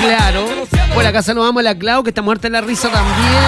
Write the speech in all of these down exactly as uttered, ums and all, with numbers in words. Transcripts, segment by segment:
Claro. Por acá saludamos a la Clau, que está muerta en la risa también.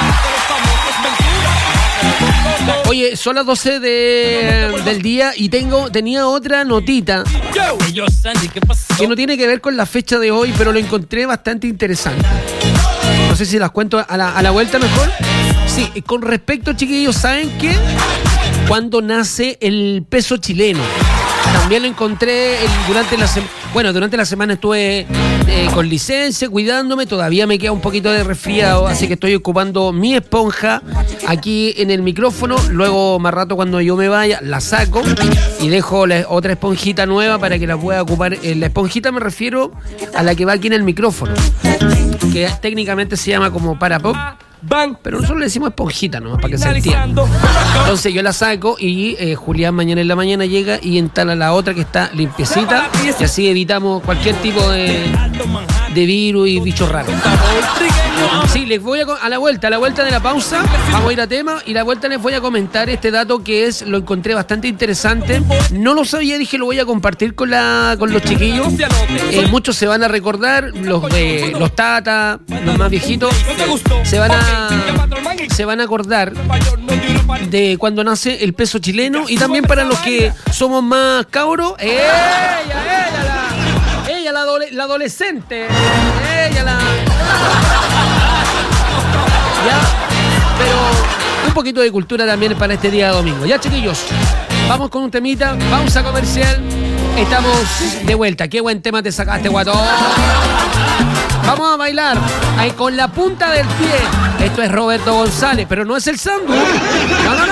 Oye, son las doce de, del día y tengo, tenía otra notita que no tiene que ver con la fecha de hoy, pero lo encontré bastante interesante. No sé si las cuento a la, a la vuelta mejor. Sí, con respecto, chiquillos, ¿saben qué? Cuando nace el peso chileno. También lo encontré el, durante la semana. Bueno, durante la semana estuve eh, con licencia, cuidándome. Todavía me queda un poquito de resfriado, así que estoy ocupando mi esponja aquí en el micrófono. Luego, más rato, cuando yo me vaya, la saco y dejo la, otra esponjita nueva para que la pueda ocupar. Eh, la esponjita me refiero a la que va aquí en el micrófono, que técnicamente se llama como para pop. Bang. Pero nosotros le decimos esponjita nomás para que se entienda. Entonces yo la saco y eh, Julián mañana en la mañana llega y instala la otra que está limpiecita y así evitamos cualquier tipo de, de virus y bichos raros. Sí, les voy a, a la vuelta, a la vuelta de la pausa, vamos a ir a tema y a la vuelta les voy a comentar este dato que es, lo encontré bastante interesante. No lo sabía, dije lo voy a compartir con la con los chiquillos. Eh, muchos se van a recordar, los eh, los tatas, los más viejitos, se van a se van a acordar de cuando nace el peso chileno y también para los que somos más cabros, ella, ella, la, ella la, adole, la adolescente, ella la... Ya, pero un poquito de cultura también para este día de domingo. Ya, chiquillos, vamos con un temita, pausa comercial, estamos de vuelta. Qué buen tema te sacaste, guatón. Vamos a bailar ahí con la punta del pie. Esto es Roberto González, pero no es el Sandu. No, no, no.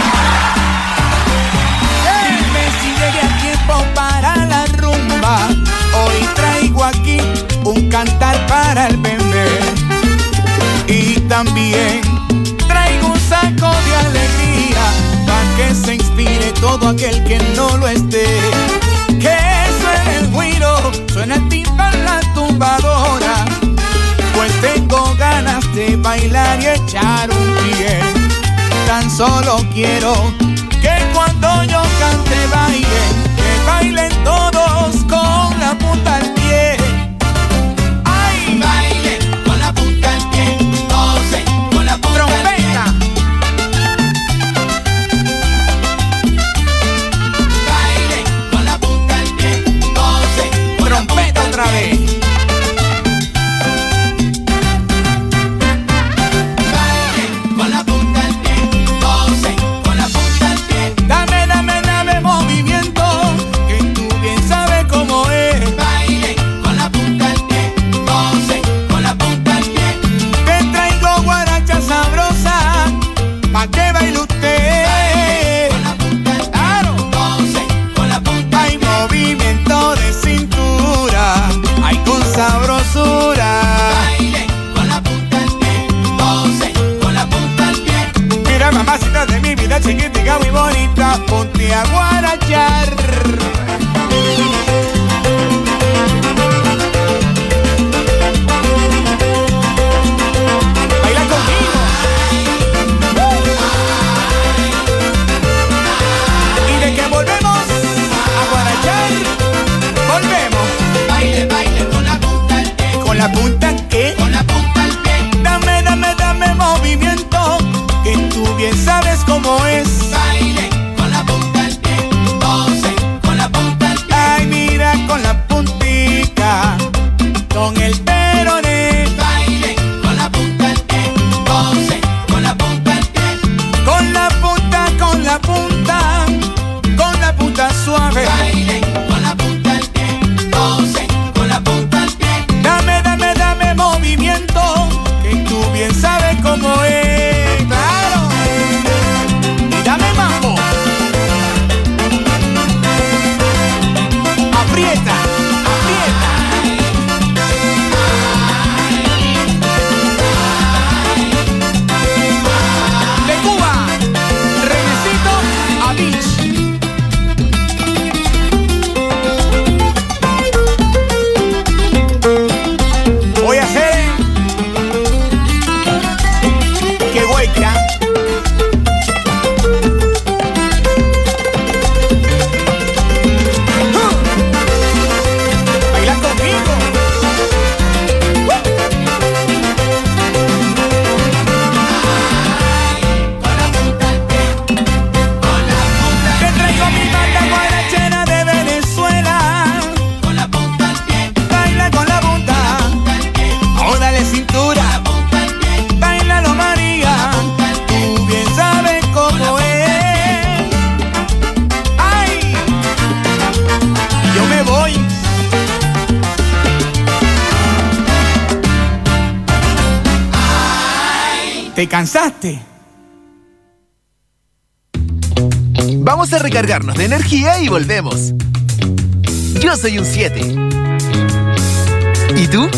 Dime si llegué a tiempo para la rumba. Hoy traigo aquí un cantar para el bebé. Y también traigo un saco de alegría para que se inspire todo aquel que no lo esté. Que suene el güiro, suena el timbal, la tumbadora. Pues tengo ganas de bailar y echar un pie. Tan solo quiero que cuando yo cante bailen, que bailen todos con la punta al pie. ¡Ay! Bailen con la punta al pie, gocen con la punta al pie. Bailen con la punta al pie, gocen con la punta otra vez. Sabrosura. Baile con la punta del pie, goce con la punta del pie. Mira, mamacita de mi vida chiquitica muy bonita, ponte a guarachar. Baila conmigo. Y de que volvemos a guarachar, volvemos. Baile, baile con la ¿con la punta qué? Con la punta al pie. Dame, dame, dame movimiento, que tú bien sabes cómo es. Baile con la punta al pie, goce con la punta al pie. Ay, mira con la puntica, con el peroné. Baile con la punta al pie, goce con la punta al pie. Con la punta, con la punta, con la punta suave. Baile con la punta al pie, goce con la punta al pie. Dame, dame, dame ¿Te cansaste? Vamos a recargarnos de energía y volvemos. Yo soy un siete. ¿Y tú?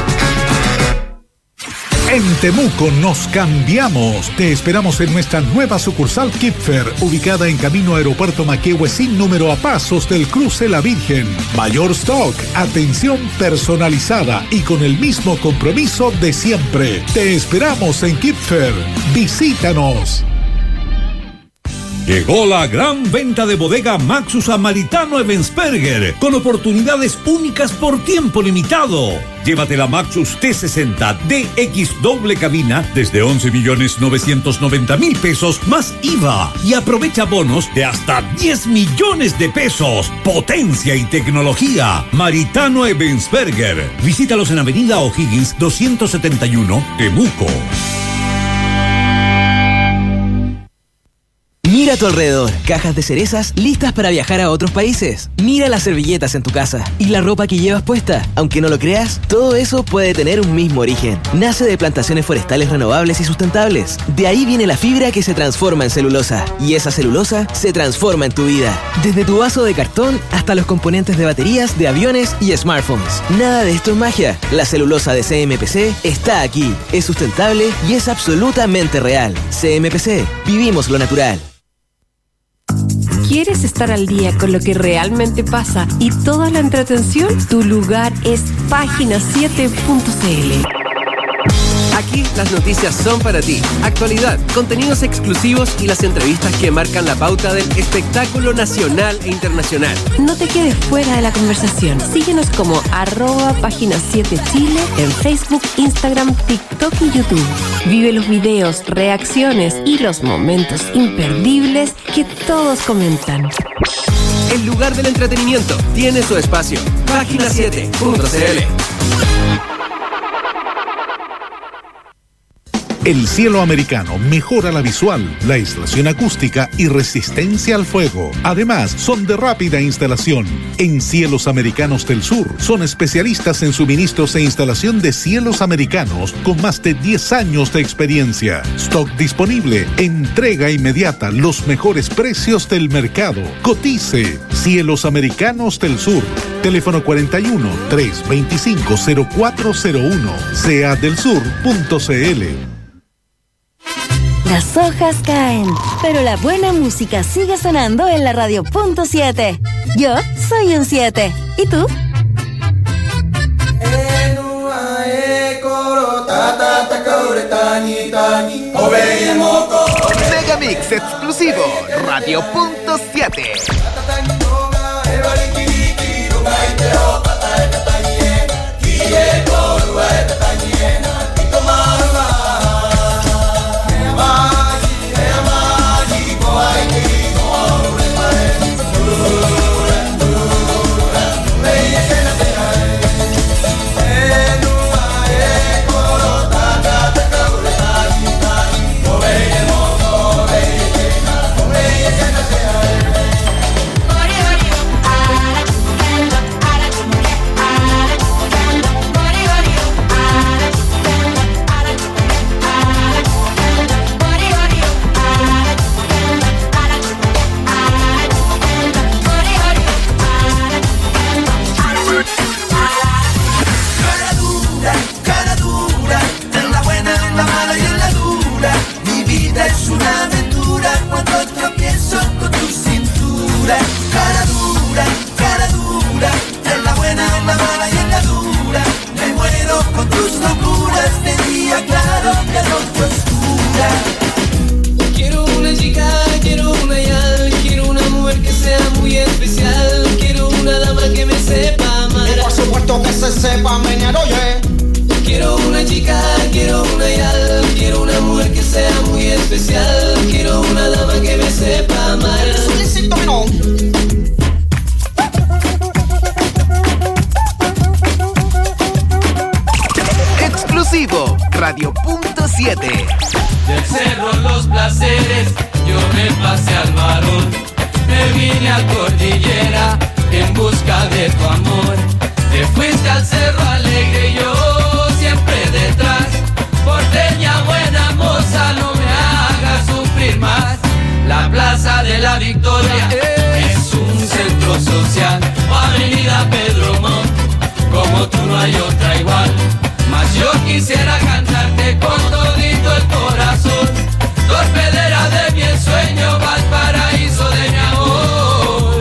En Temuco nos cambiamos. Te esperamos en nuestra nueva sucursal Kipfer, ubicada en camino Aeropuerto Maquehue, sin número, a pasos del cruce La Virgen. Mayor stock, atención personalizada y con el mismo compromiso de siempre. Te esperamos en Kipfer. Visítanos. Llegó la gran venta de bodega Maxus a Maritano Ebensperger, con oportunidades únicas por tiempo limitado. Llévate la Maxus T sesenta D X doble cabina desde once millones novecientos noventa mil pesos más I V A y aprovecha bonos de hasta diez millones de pesos. Potencia y tecnología. Maritano Ebensperger. Visítalos en Avenida O'Higgins doscientos setenta y uno, Temuco. Mira a tu alrededor, cajas de cerezas listas para viajar a otros países. Mira las servilletas en tu casa y la ropa que llevas puesta. Aunque no lo creas, todo eso puede tener un mismo origen. Nace de plantaciones forestales renovables y sustentables. De ahí viene la fibra que se transforma en celulosa. Y esa celulosa se transforma en tu vida. Desde tu vaso de cartón hasta los componentes de baterías, de aviones y smartphones. Nada de esto es magia. La celulosa de C M P C está aquí. Es sustentable y es absolutamente real. C M P C. Vivimos lo natural. ¿Quieres estar al día con lo que realmente pasa y toda la entretención? Tu lugar es página siete punto c l. Aquí las noticias son para ti. Actualidad, contenidos exclusivos y las entrevistas que marcan la pauta del espectáculo nacional e internacional. No te quedes fuera de la conversación. Síguenos como arroba página siete Chile en Facebook, Instagram, TikTok y YouTube. Vive los videos, reacciones y los momentos imperdibles que todos comentan. El lugar del entretenimiento tiene su espacio. página siete punto c l. El cielo americano mejora la visual, la aislación acústica y resistencia al fuego. Además, son de rápida instalación. En Cielos Americanos del Sur, son especialistas en suministros e instalación de cielos americanos con más de diez años de experiencia. Stock disponible, entrega inmediata, los mejores precios del mercado. Cotice. Cielos Americanos del Sur. Teléfono cuarenta y uno, trescientos veinticinco, cero cuatro cero uno. c a del sur punto c l. Las hojas caen, pero la buena música sigue sonando en la radio punto siete. Yo soy un siete. ¿Y tú? Megamix exclusivo, radio punto siete. Sepa menear, oye. Quiero una chica, quiero una yal, quiero una mujer que sea muy especial, quiero una dama que me sepa amar. Solicito menor. Exclusivo, radio punto siete. Del cerro Los Placeres, yo me pasé al varón, me vine a Cordillera en busca de tu amor. Te fuiste al Cerro Alegre y yo siempre detrás, porteña buena moza. Plaza de la Victoria es un centro social, o Avenida Pedro Montt, como tú no hay otra igual. Mas yo quisiera cantarte con todito el corazón, torpedera de mi ensueño, Valparaíso de mi amor.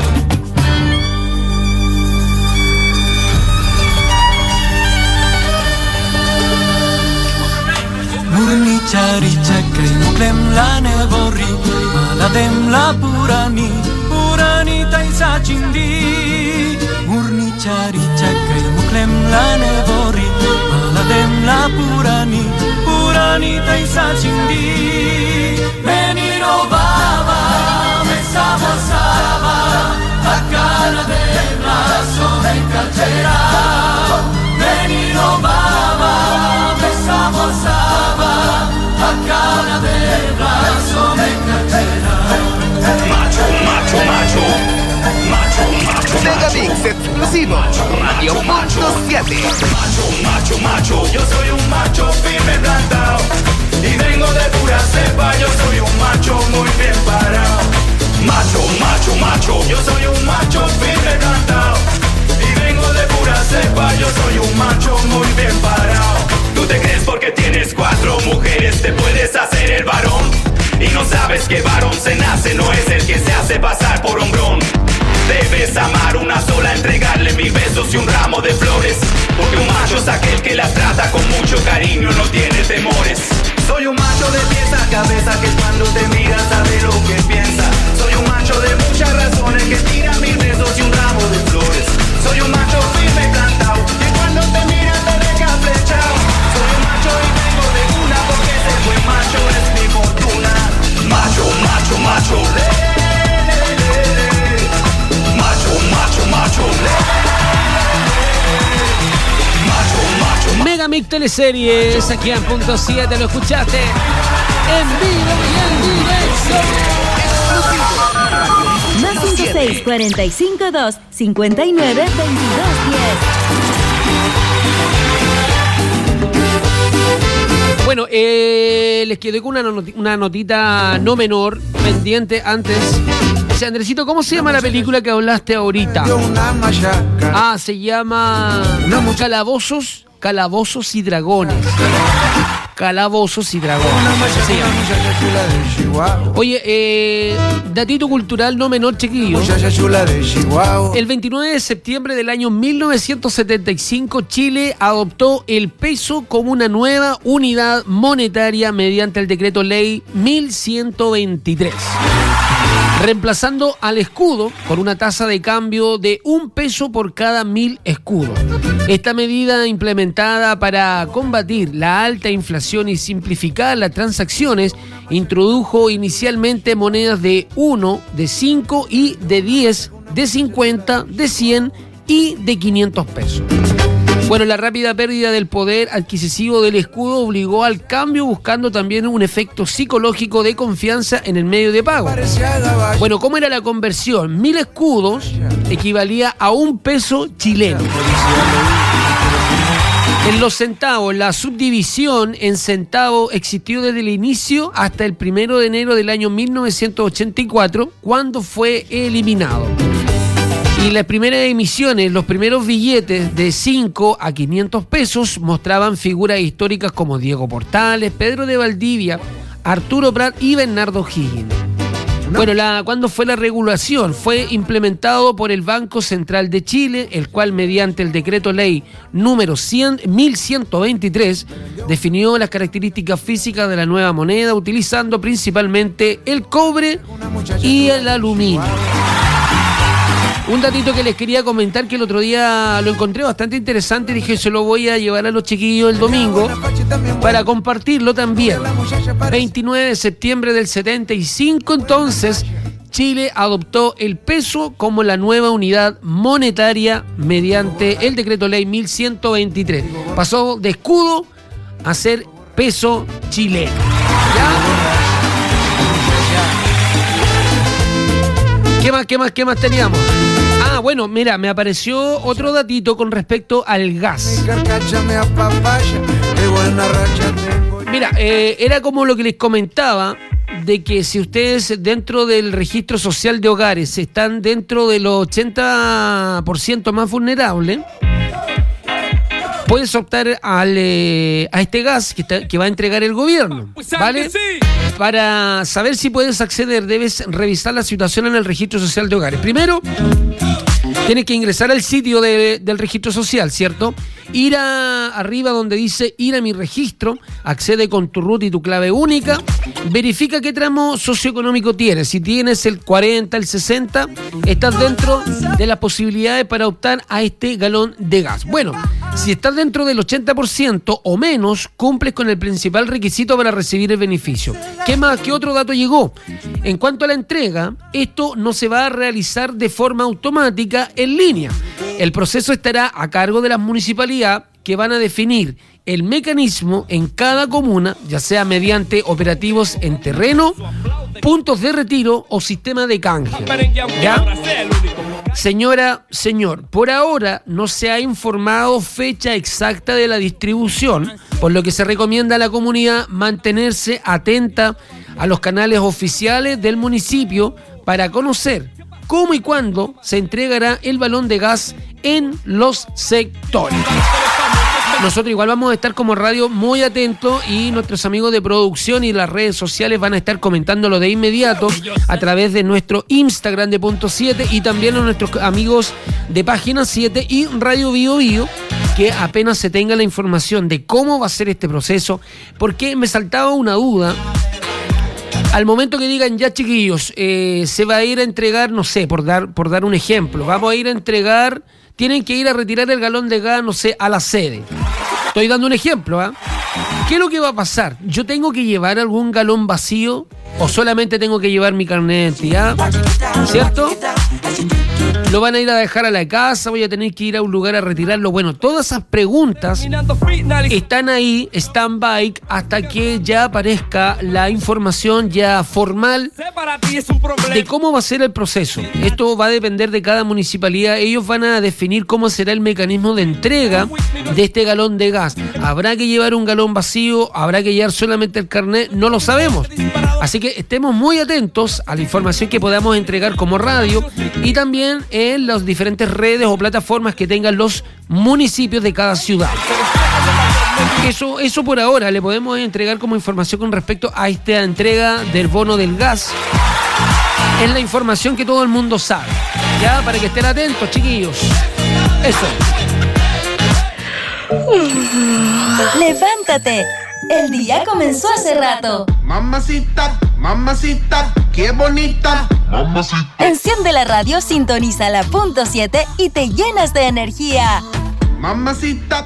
Murnicha richa kaimuklem la nevorri, maladem la purani, puranita isachindi. Murnicha richa kaimuklem la nevorri, maladem la purani, puranita isachindi. Menino baba, me sabosaba, la cara de brazo me cachera. Menino baba, me sabosaba, la cara de brazo me cachera. Macho, macho, macho, macho, macho. Megamix exclusivo, Radio Punto siete. Macho, macho, macho, yo soy un macho firme plantado y vengo de pura cepa, yo soy un macho muy bien parado. Macho, macho, macho, yo soy un macho firme plantado y vengo de pura cepa, yo soy un macho muy bien parado. Tú te crees porque tienes cuatro mujeres te puedes hacer el varón y no sabes que varón se nace, no es el que se hace pasar por hombrón. Debes amar una sola, entregarle mil besos y un ramo de flores, porque un macho es aquel que la trata con mucho cariño, no tiene temores. Soy un macho de pies a cabeza que cuando te mira sabe lo que piensa. Soy un macho de muchas razones que tira mil besos y un ramo de flores. Soy un macho firme y plantado que cuando te mira te deja flechado. Soy un macho y vengo de una porque ese buen macho es mi fortuna. Macho, macho, macho, le, le, le, le. Macho, macho, macho, le, le. Macho, macho, macho. Megamix Teleseries, aquí en Punto siete, lo escuchaste en vivo y en directo. Más cinco seis, cuarenta y cinco, dos, cincuenta y nueve, veintidós, diez. Bueno, eh, les quedé con una, noti- una notita no menor pendiente antes. O sea, Andresito, ¿cómo se llama la película que hablaste ahorita? Ah, se llama Calabozos, Calabozos y Dragones. Calabozos y Dragones. Se llama. Oye, eh, datito cultural no menor, chiquillo. El veintinueve de septiembre del año mil novecientos setenta y cinco, Chile adoptó el peso como una nueva unidad monetaria mediante el decreto ley mil ciento veintitrés. Reemplazando al escudo con una tasa de cambio de un peso por cada mil escudos. Esta medida, implementada para combatir la alta inflación y simplificar las transacciones, introdujo inicialmente monedas de uno, de cinco y de diez, de cincuenta, de cien y de quinientos pesos. Bueno, la rápida pérdida del poder adquisitivo del escudo obligó al cambio, buscando también un efecto psicológico de confianza en el medio de pago. Bueno, ¿cómo era la conversión? Mil escudos equivalía a un peso chileno. En los centavos, la subdivisión en centavos existió desde el inicio hasta el primero de enero del año mil novecientos ochenta y cuatro, cuando fue eliminado. Y las primeras emisiones, los primeros billetes de cinco a quinientos pesos mostraban figuras históricas como Diego Portales, Pedro de Valdivia, Arturo Prat y Bernardo Higgins. Bueno, la, ¿cuándo fue la regulación? Fue implementado por el Banco Central de Chile, el cual mediante el decreto ley número mil ciento veintitrés definió las características físicas de la nueva moneda, utilizando principalmente el cobre y el aluminio. Un datito que les quería comentar, que el otro día lo encontré bastante interesante, dije se lo voy a llevar a los chiquillos el domingo para compartirlo también. veintinueve de septiembre del setenta y cinco, entonces, Chile adoptó el peso como la nueva unidad monetaria mediante el decreto ley mil ciento veintitrés. Pasó de escudo a ser peso chileno. ¿Ya? ¿Qué más, qué más, qué más teníamos? Ah, bueno, mira, me apareció otro datito con respecto al gas. Mira, eh, era como lo que les comentaba de que si ustedes dentro del registro social de hogares están dentro de los ochenta por ciento más vulnerables, puedes optar al, eh, a este gas que, está, que va a entregar el gobierno, ¿vale? Para saber si puedes acceder, debes revisar la situación en el registro social de hogares. Primero, tienes que ingresar al sitio de, del registro social, ¿cierto? Ir a, arriba donde dice ir a mi registro, accede con tu root y tu clave única, verifica qué tramo socioeconómico tienes. Si tienes el cuarenta, el sesenta, estás dentro de las posibilidades para optar a este galón de gas. Bueno, si estás dentro del ochenta por ciento o menos, cumples con el principal requisito para recibir el beneficio. ¿Qué más? ¿Qué otro dato llegó? En cuanto a la entrega, esto no se va a realizar de forma automática en línea. El proceso estará a cargo de las municipalidades que van a definir el mecanismo en cada comuna, ya sea mediante operativos en terreno, puntos de retiro o sistema de canje. ¿Ya? Señora, señor, por ahora no se ha informado fecha exacta de la distribución, por lo que se recomienda a la comunidad mantenerse atenta a los canales oficiales del municipio para conocer cómo y cuándo se entregará el balón de gas en los sectores. Nosotros igual vamos a estar como radio muy atentos y nuestros amigos de producción y las redes sociales van a estar comentándolo de inmediato a través de nuestro Instagram de Punto siete y también a nuestros amigos de Página siete y Radio Bio Bio, que apenas se tenga la información de cómo va a ser este proceso, porque me saltaba una duda. Al momento que digan, ya chiquillos, eh, se va a ir a entregar, no sé, por dar, por dar un ejemplo, vamos a ir a entregar, tienen que ir a retirar el galón de gas, no sé, a la sede. Estoy dando un ejemplo, ¿ah? ¿eh? ¿Qué es lo que va a pasar? ¿Yo tengo que llevar algún galón vacío o solamente tengo que llevar mi carnet de identidad? ¿Cierto? ¿Lo van a ir a dejar a la casa? ¿Voy a tener que ir a un lugar a retirarlo? Bueno, todas esas preguntas están ahí, stand-by, hasta que ya aparezca la información ya formal de cómo va a ser el proceso. Esto va a depender de cada municipalidad. Ellos van a definir cómo será el mecanismo de entrega de este galón de gas. ¿Habrá que llevar un galón vacío? ¿Habrá que llevar solamente el carnet? No lo sabemos. Así que estemos muy atentos a la información que podamos entregar como radio y también en las diferentes redes o plataformas que tengan los municipios de cada ciudad. Eso, eso por ahora le podemos entregar como información con respecto a esta entrega del bono del gas. Es la información que todo el mundo sabe. Ya, para que estén atentos, chiquillos. Eso. Levántate. El día comenzó hace rato. Mamacita, mamacita, qué bonita. Mamacita. Enciende la radio, sintoniza la Punto siete y te llenas de energía. Mamacita.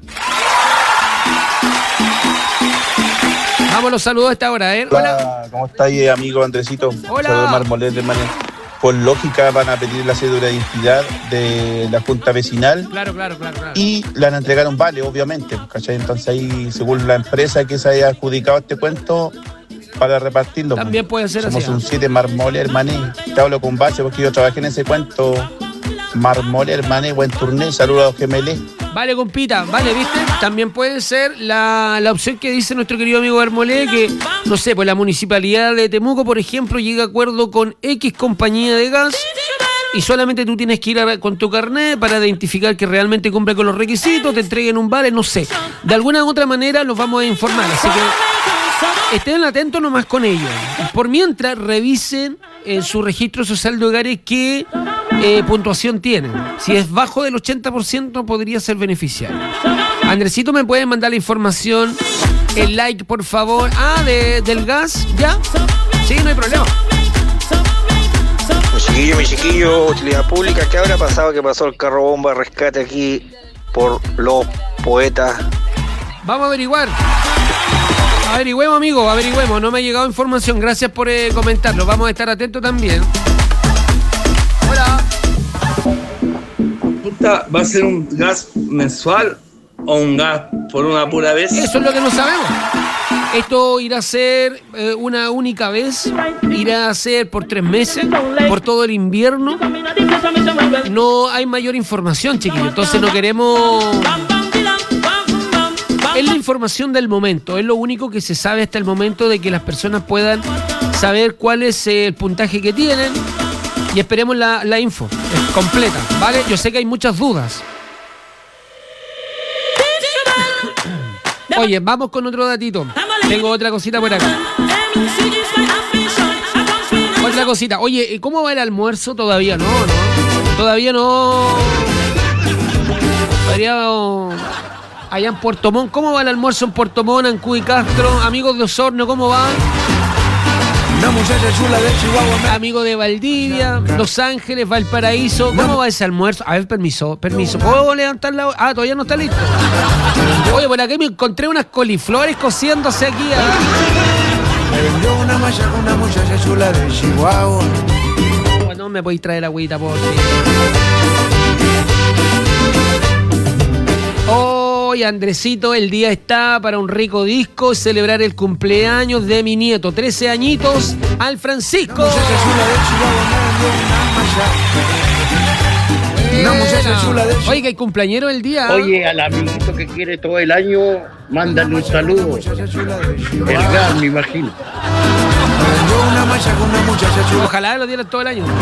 Vamos los saludos a esta hora, ¿eh? Hola. Hola. ¿Cómo está ahí, amigo Andresito? Hola. Saludos, Marmolet de Mané. Por lógica van a pedir la cédula de identidad de la Junta Vecinal. Claro, claro, claro, claro. Y le van a entregar un vale, obviamente, ¿cachai? Entonces ahí, según la empresa que se haya adjudicado este cuento, para repartirlo. También puede ser Somos así. Somos un siete Marmolet, Mané. Te hablo con base porque yo trabajé en ese cuento. Marmolet, Mané, buen turné. Saludos a los gemelés. Vale, compita, vale, ¿viste? También puede ser la, la opción que dice nuestro querido amigo Hermolé, que, no sé, pues la municipalidad de Temuco, por ejemplo, llega a acuerdo con X compañía de gas y solamente tú tienes que ir a, con tu carnet para identificar que realmente cumple con los requisitos, te entreguen un vale, no sé. De alguna u otra manera los vamos a informar, así que estén atentos nomás con ello. Por mientras, revisen en su registro social de hogares qué eh, puntuación tienen. Si es bajo del ochenta por ciento, podría ser beneficiario. Andresito, ¿me pueden mandar la información? El like, por favor. Ah, de, del gas, ¿ya? Sí, no hay problema. Mi chiquillo, mi chiquillo, utilidad pública, ¿qué habrá pasado que pasó el carro bomba de rescate aquí por los poetas? Vamos a averiguar. Averigüemos, amigo, averigüemos. No me ha llegado información. Gracias por eh, comentarlo. Vamos a estar atentos también. Hola. ¿Va a ser un gas mensual o un gas por una pura vez? Eso es lo que no sabemos. Esto irá a ser eh, una única vez. Irá a ser por tres meses. Por todo el invierno. No hay mayor información, chiquillos. Entonces no queremos... Es la información del momento, es lo único que se sabe hasta el momento de que las personas puedan saber cuál es el puntaje que tienen y esperemos la, la info completa, ¿vale? Yo sé que hay muchas dudas. Oye, vamos con otro datito. Tengo otra cosita por acá. Otra cosita. Oye, ¿cómo va el almuerzo? Todavía no, ¿no? Todavía no. Todavía allá en Puerto Montt. ¿Cómo va el almuerzo en Puerto Montt, en Cuy Castro? Amigos de Osorno, ¿cómo van? Una muchacha chula de Chihuahua. Amigo de Valdivia, Los Ángeles, Valparaíso. ¿Cómo va ese almuerzo? A ver, permiso, permiso. ¿Puedo levantar la... Ah, todavía no está listo. Oye, por aquí me encontré unas coliflores cociéndose aquí. Me vendió una malla con una muchacha chula de Chihuahua. Bueno, me podéis traer agüita, por ti. Hoy, Andresito, el día está para un rico disco, celebrar el cumpleaños de mi nieto, trece añitos, al Francisco. Una muchacha chula de Chihuahua me vendió una malla. Una muchacha chula de Chihuahua. Oye, que hay cumpleañero el día. Oye, al amiguito que quiere todo el año, mándale un saludo. El gas, me imagino. Me vendió una malla con una muchacha chula. Ojalá lo dieran todo el año.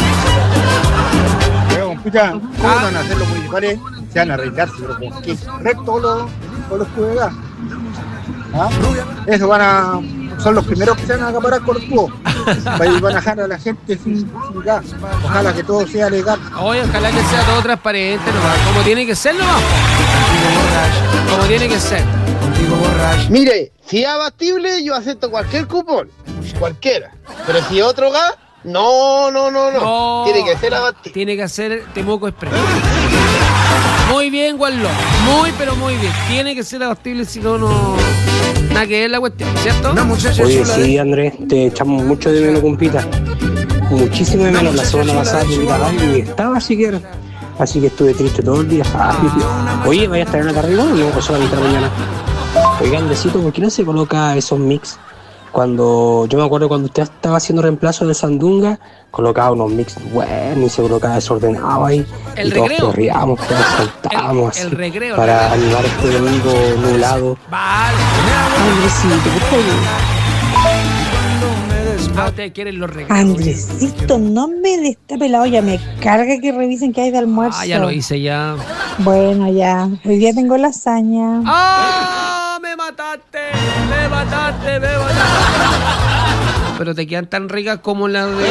Escucha, ¿cómo ah. van a hacer los municipales? Se van a arreglarse, pero ¿por qué? Recto todos los, todos los tubos de gas. ¿Ah? Eso van a... Son los primeros que se van a acaparar con los tubos. Y van a dejar a la gente sin, sin gas. Ojalá que todo sea legal. Oye, ojalá que sea todo transparente, nomás. Como tiene que ser, nomás. Como tiene que ser. Mire, si es abatible, yo acepto cualquier cupón. Cualquiera. Pero si es otro gas... No, no, no, no, no. Tiene que ser abatible. Tiene que ser Temuco Express. Muy bien, Guarlo. Muy, pero muy bien. Tiene que ser abatible, si no, no. Nada que ver la cuestión, ¿cierto? Oye, sí, Andrés, te echamos mucho de menos, compita. Muchísimo de menos. La semana pasada mi radio ni estaba siquiera. Así que estuve triste todo el día. Ah, oye, ¿vaya a estar en la tarde igual o no? Pasó a la mitad de la mañana. Oiga, Andresito, ¿por qué no se coloca esos mix? Cuando, yo me acuerdo cuando usted estaba haciendo reemplazo de Sandunga, colocaba unos mix buenos y se colocaba desordenado ahí. El y recreo. Todos corríamos, todos saltábamos el, el así, recreo, para el animar este domingo nublado. Vale. Andresito, por favor. Ah, ustedes quieren los recreos. Andresito, no me destape la olla, me carga que revisen qué hay de almuerzo. Ah, ya lo hice ya. Bueno, ya. Hoy día tengo lasaña. ¡Ah! ¡Me mataste! ¡Me mataste! ¡Me mataste! Pero te quedan tan ricas como las de...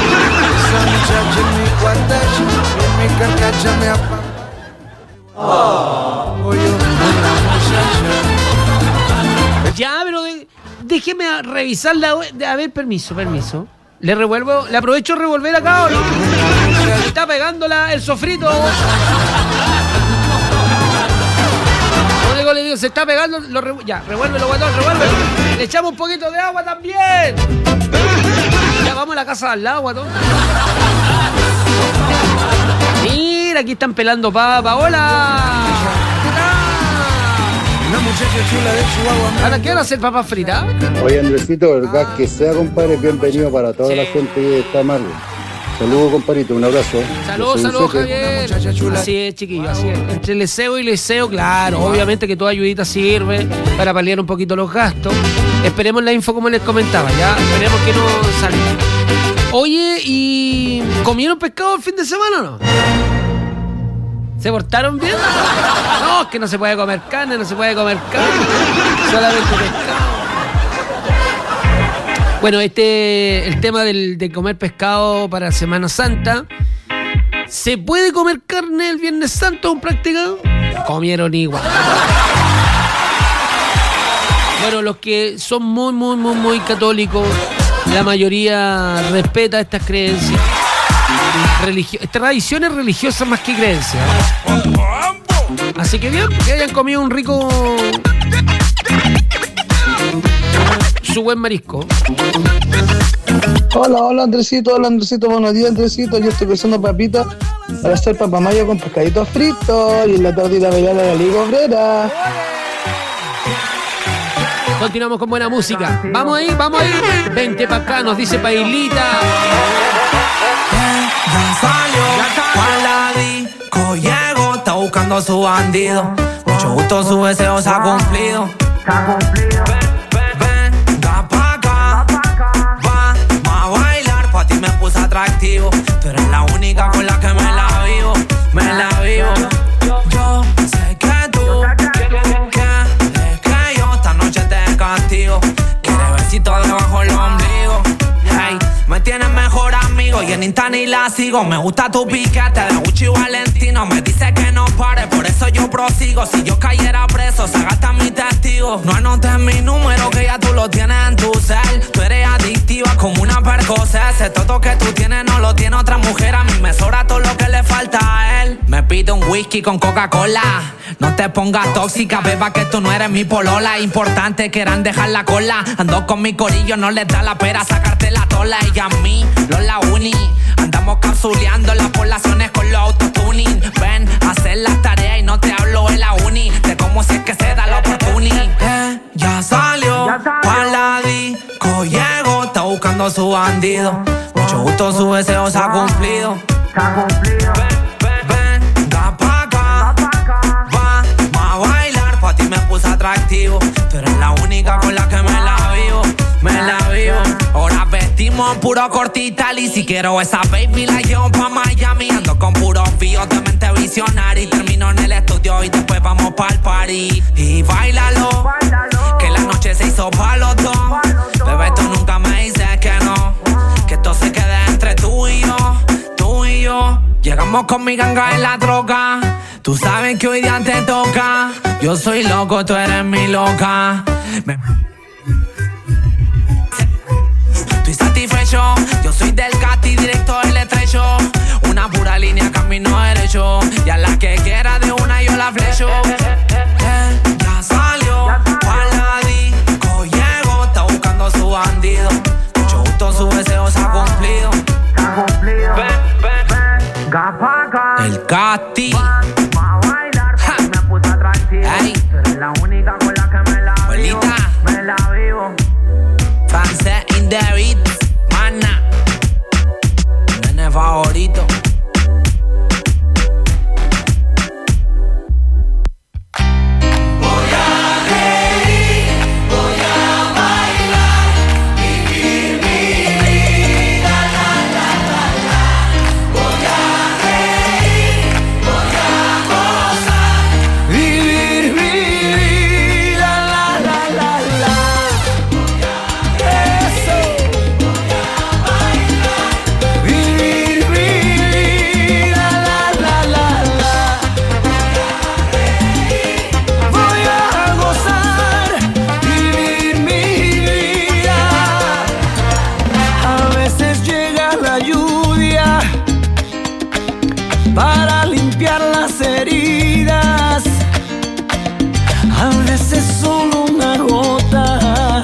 Ya, pero de, déjeme a revisar la... De, a ver, permiso, permiso. Le revuelvo... ¿Le aprovecho revolver acá o no? Me está pegando la, el sofrito. Le digo, se está pegando, lo revu- ya, revuélvelo, guatón, revuélvelo. Le echamos un poquito de agua también. Ya vamos a la casa de al lado, guatón. Mira, aquí están pelando papa. ¡Hola! Una muchacha chula de Chihuahua. ¿Ahora qué van a hacer papas fritas? Oye, Andresito, el gas que sea, compadre, bienvenido para toda sí. la gente que está mal. Saludos, compadrito, un abrazo. Saludos, saludos, Javier. Así es, chiquillo, así es. Entre leseo y leseo, claro, obviamente que toda ayudita sirve para paliar un poquito los gastos. Esperemos la info como les comentaba, ya. Esperemos que no salga. Oye, ¿y comieron pescado el fin de semana o no? ¿Se portaron bien? No, es que no se puede comer carne, no se puede comer carne. Solamente pescado. Bueno, este, el tema del, de comer pescado para Semana Santa. ¿Se puede comer carne el Viernes Santo, un practicado? Comieron igual. Bueno, los que son muy, muy, muy, muy católicos, la mayoría respeta estas creencias. Religio- tradiciones religiosas más que creencias. Así que bien, que hayan comido un rico... su buen marisco. Hola, hola Andresito, hola Andresito, buenos días Andresito. Yo estoy pensando papitas para hacer papamayo con pescaditos fritos y en la tardita bailar a la Liga Obrera. Continuamos con buena música. Vamos ahí, vamos ahí. Vente pa' acá, nos dice Pailita. Ya salió, Juan la disco llegó, está buscando a su bandido. Mucho gusto, su deseo se ha cumplido. Se ha cumplido. Venga pa' acá, vamos a bailar. Pa' ti me puse atractivo. Tú eres la única con la que me la vivo. Me la vivo. Yo sé que tú quieres que yo esta noche te castigo. Quieres besito debajo el ombligo. Hey, me tienes mejor amigo y en Insta ni la sigo. Me gusta tu piquete de Gucci y Valentino. Me dice que no pare, por eso yo prosigo. Si yo cayera preso, se gasta mi testigo. No anotes mi número que ya tú lo tienes en tu cel. Tú eres adictiva como una Percocet. Ese toto que tú tienes no lo tiene otra mujer. A mí me sobra todo lo que le falta a él. Me pide un whisky con Coca-Cola. No te pongas tóxica, beba, que tú no eres mi polola. Importante quieran dejar la cola. Ando con mi corillo, no les da la pera sacarte la tola. Ella a mí, los la uni. Andamos capsuleando las poblaciones con los autotuning. Ven a hacer las tareas y no te hablo de la uni. De cómo si es que se da la oportunidad. Eh, ya salió, pa' la disco llegó. Está buscando a su bandido. Mucho gusto, su deseo se ha cumplido. Se ha cumplido. Venga pa' acá, vamos a bailar. Pa' ti me puse atractivo. Tú eres la única con la que me la vivo. Me la vivo. Ahora vestimos puro cortital. Y si quiero esa baby la llevo pa' Miami. Ando con puros fíos de mente visionaria. Y termino en el estudio y después vamos pa'l party. Y bailalo, que la noche se hizo pa' los dos. Bebé, tú nunca me dices que no. Que esto se quede entre tú y yo. Tú y yo. Llegamos con mi ganga en la troca. Tú sabes que hoy día te toca. Yo soy loco, tú eres mi loca. Me... Estoy satisfecho, yo soy del Cati, directo del estrecho. Una pura línea, camino derecho. Y a la que quiera de una yo la flecho. Eh, ya salió, pa' la disco llegó. Está buscando a su bandido. Mucho gusto, su deseo se ha cumplido. Se ha cumplido. Ven, ven, ven, pa' acá. El Cati. Vamos a bailar, pa' me puse atractivo. Ey. Tú eres la única con la que me la vivo. Me la vivo. Francés in the beat, mana. Nene favorito. Voy a reír, voy a bailar, vivir mi vida, la la la la. Voy a reír, voy a gozar, vivir mi vida, la la la la. Para limpiar las heridas, a veces solo una gota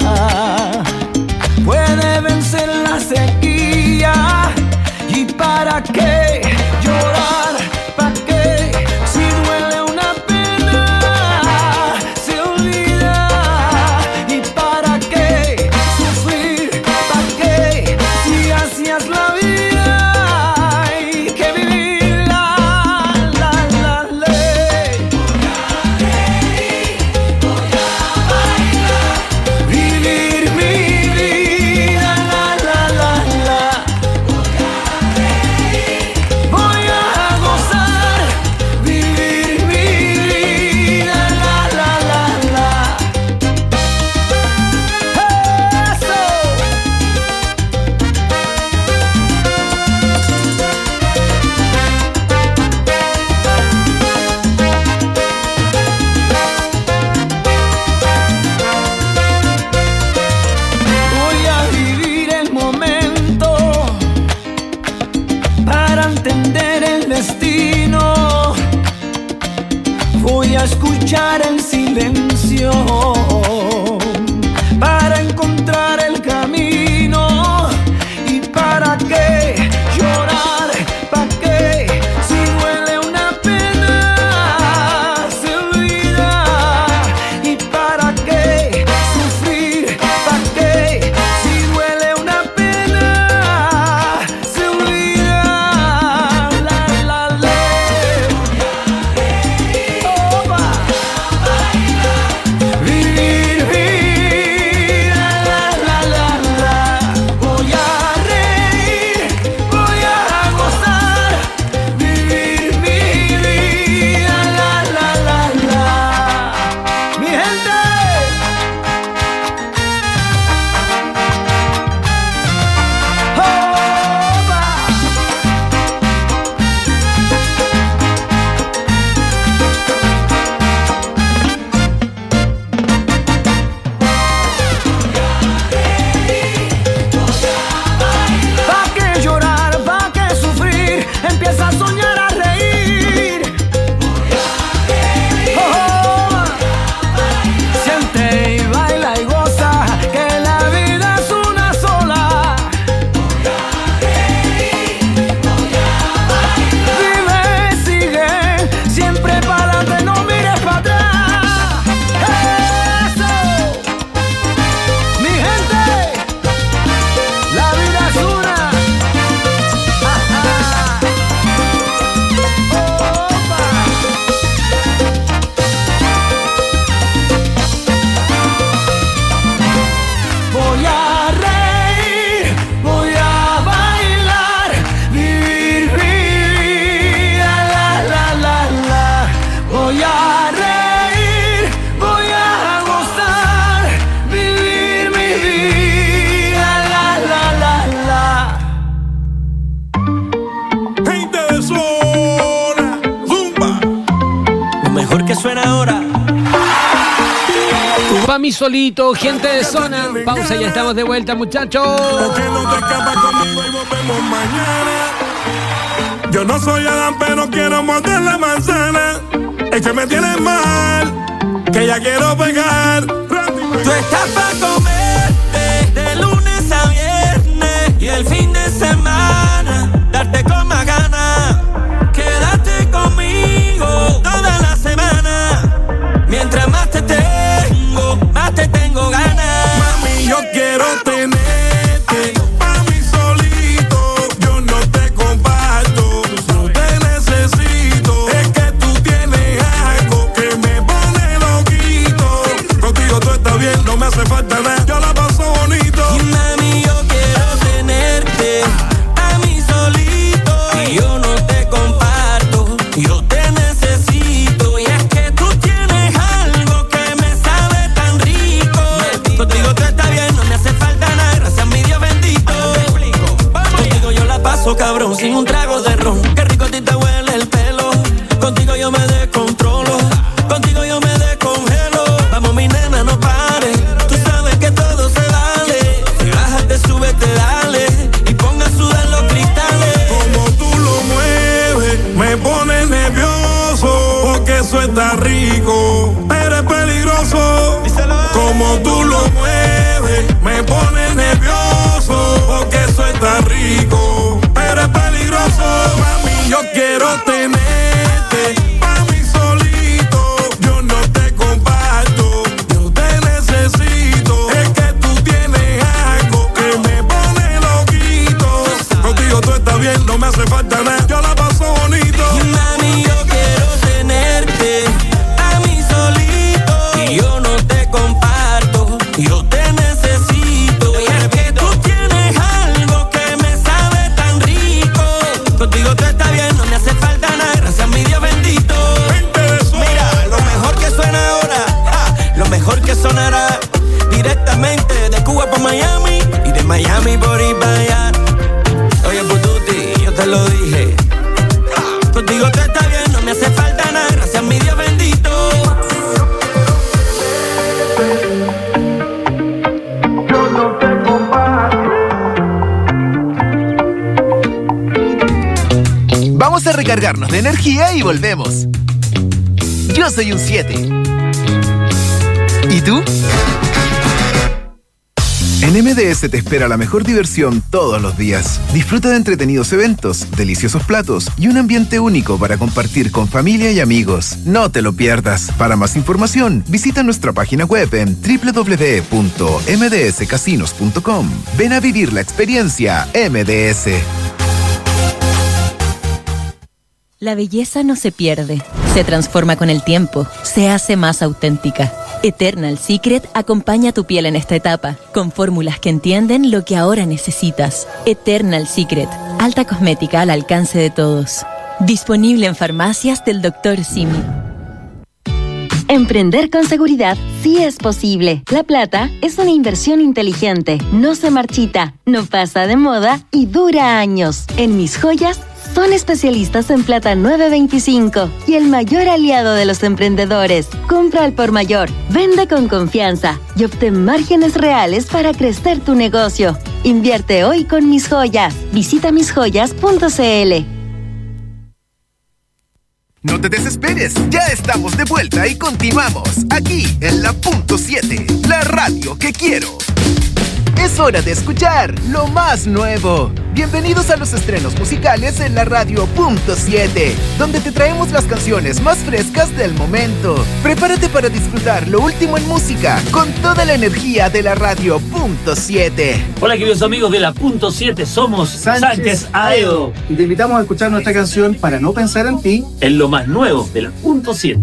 puede vencer la sequía. ¿Y para qué llorar? ¿Para qué? Si duele una pena, se olvida. ¿Y para qué sufrir? ¿Para qué? Si hacías la vida hay que vivir. Escuchar el silencio para encontrar el camino. ¿Y para qué llorar? ¿Para qué? Si duele una pena, se olvida. ¿Y para qué sufrir? ¿Para qué? Si duele una pena, se olvida. La, la, la. que suena ahora. Pa' mí solito, gente de zona. Pausa, ya estamos de vuelta, muchachos. Porque no te escapas conmigo y volvemos mañana. Yo no soy Adán, pero quiero morder la manzana. Es que me tienes mal, que ya quiero pegar. Tú estás pa' comerte de lunes a viernes y el fin de semana darte con más ganas. Quédate conmigo toda la semana. Mientras más te tengo, más te tengo ganas. Mami, yo quiero tenerte pa' mí solito. Yo no te comparto, no te necesito. Es que tú tienes algo que me pone loquito. Contigo todo está bien, no me hace falta nada. Yo la paso bonito. Y mami, yo quiero tenerte a mí solito. Y yo no te comparto, yo te necesito. Y es que tú tienes algo que me sabe tan rico. Contigo todo está bien, no me hace falta nada. Gracias a mi Dios bendito. Contigo yo la paso cabrón, sin un trago de ron. Qué rico a ti te huele el pelo. Contigo yo me descontrolo. Contigo yo me descongelo. Vamos mi nena, no pares. Tú sabes que todo se vale. Si bájate, súbete, dale. Y ponga a sudar los cristales. Como tú lo mueves, me pones nervioso. Porque eso está rico, pero es peligroso. Como tú lo mueves, me pones nervioso. Porque eso está rico, pero es peligroso. Mami, yo quiero tenerte pa' mí solito. Yo no te comparto, yo te necesito. Es que tú tienes algo que me pone loquito. Contigo todo está bien, no me hace falta nada. Yo la paso bonito. Y mami, yo quiero tenerte a mí solito. Y yo no te comparto, yo te necesito. Y es que tú tienes algo que me sabe tan rico. Contigo todo está bien, no me hace falta nada. Gracias a mi Dios bendito. Mira, lo mejor que suena ahora, ah, lo mejor que sonará. Directamente de Cuba por Miami y de Miami por ir para allá. Oye, Pututi, yo te lo dije. Ah, contigo todo está bien, no me hace falta nada. Gracias a mi Dios bendito. Yo no te comparto. Vamos a recargarnos de energía y volvemos. Yo soy un siete. ¿Y tú? En M D S te espera la mejor diversión todos los días. Disfruta de entretenidos eventos, deliciosos platos y un ambiente único para compartir con familia y amigos. No te lo pierdas. Para más información, visita nuestra página web en doble u doble u doble u punto m d s casinos punto com. Ven a vivir la experiencia M D S. La belleza no se pierde, se transforma con el tiempo, se hace más auténtica. Eternal Secret acompaña a tu piel en esta etapa, con fórmulas que entienden lo que ahora necesitas. Eternal Secret, alta cosmética al alcance de todos. Disponible en farmacias del doctor Simi. Emprender con seguridad sí es posible. La plata es una inversión inteligente, no se marchita, no pasa de moda y dura años. En Mis Joyas son especialistas en plata nueve veinticinco y el mayor aliado de los emprendedores. Compra al por mayor, vende con confianza y obtén márgenes reales para crecer tu negocio. Invierte hoy con Mis Joyas. Visita mis joyas punto c l. No te desesperes, ya estamos de vuelta y continuamos aquí en la punto siete, la radio que quiero. Es hora de escuchar lo más nuevo. Bienvenidos a los estrenos musicales en la radio punto siete, donde te traemos las canciones más frescas del momento. Prepárate para disfrutar lo último en música con toda la energía de la radio punto siete. Hola queridos amigos de la punto siete, somos Sánchez, Sánchez Aedo y te invitamos a escuchar nuestra canción Para no pensar en ti, en lo más nuevo de la punto siete.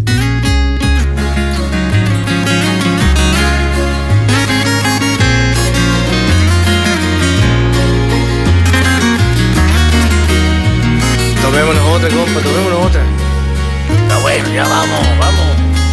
Tomémonos otra, compa, tomémonos otra. Está bueno, ya vamos, vamos.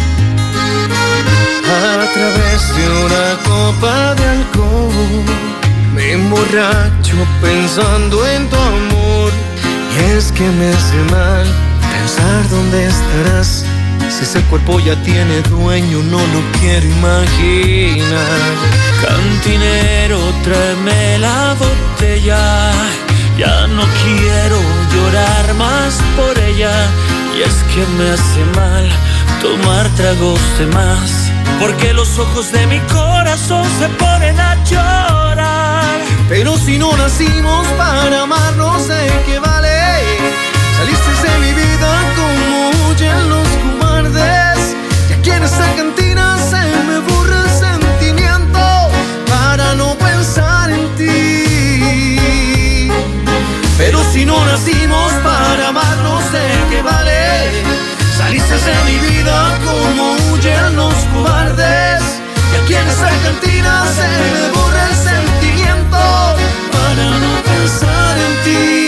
A través de una copa de alcohol me emborracho pensando en tu amor. Y es que me hace mal pensar dónde estarás Si ese cuerpo ya tiene dueño, no lo quiero imaginar. Cantinero, tráeme la botella. Ya no quiero llorar más por ella. Y es que me hace mal tomar tragos de más, porque los ojos de mi corazón se ponen a llorar. Pero si no nacimos para amar, no sé qué vale. Saliste de mi vida como huyen los cobardes. Y aquí en esta cantina se me borra el sentimiento para no pensar en ti. Pero si no nacimos para amar, no sé qué vale. Saliste de mi vida como huyen los cobardes. Y aquí en esta cantina se me borra el sentimiento para no pensar en ti.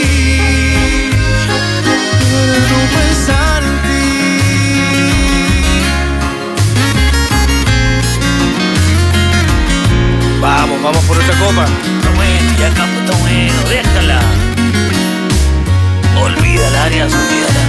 Para no pensar en ti. Vamos, vamos por otra copa. Está bueno, ya capo, está bueno, déjala. Olvídala, Arias, olvídala.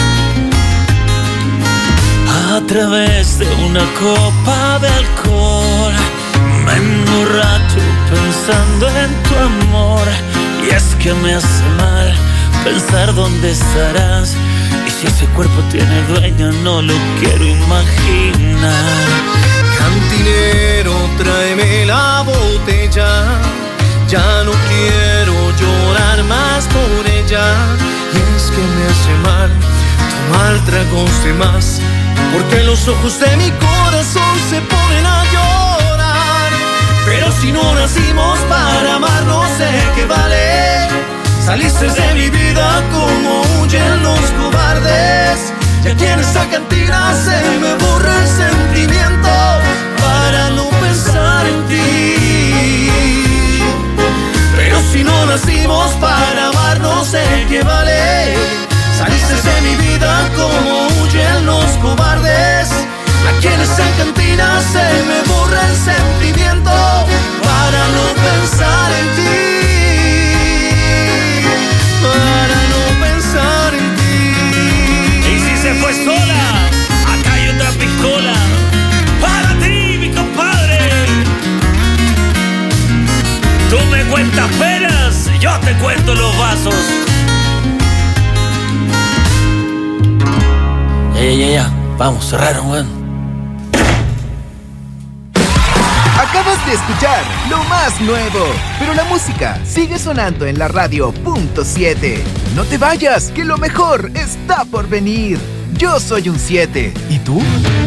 A través de una copa de alcohol me emborracho pensando en tu amor. Y es que me hace mal pensar dónde estarás. Y si ese cuerpo tiene dueño, no lo quiero imaginar. Cantinero, tráeme la botella. Ya no quiero llorar más por ella. Y es que me hace mal tomar tragos de más, porque los ojos de mi corazón se ponen a llorar. Pero si no nacimos para amar, no sé qué vale. Saliste de mi vida como huyen los cobardes. Y aquí en esta cantina se me borra el sentimiento para no pensar en ti. Pero si no nacimos para amar, no sé qué vale. Saliste de mi vida como huyen los cobardes. Aquí en esta cantina se me borra el sentimiento para no pensar en ti. Para no pensar en ti. Y si se fue sola, acá hay otra pistola para ti, mi compadre. Tú me cuentas penas, yo te cuento los vasos. Ya, ya, ya, vamos, cerraron, weón. Acabas de escuchar lo más nuevo, pero la música sigue sonando en la radio punto siete. No te vayas, que lo mejor está por venir. Yo soy un siete. ¿Y tú?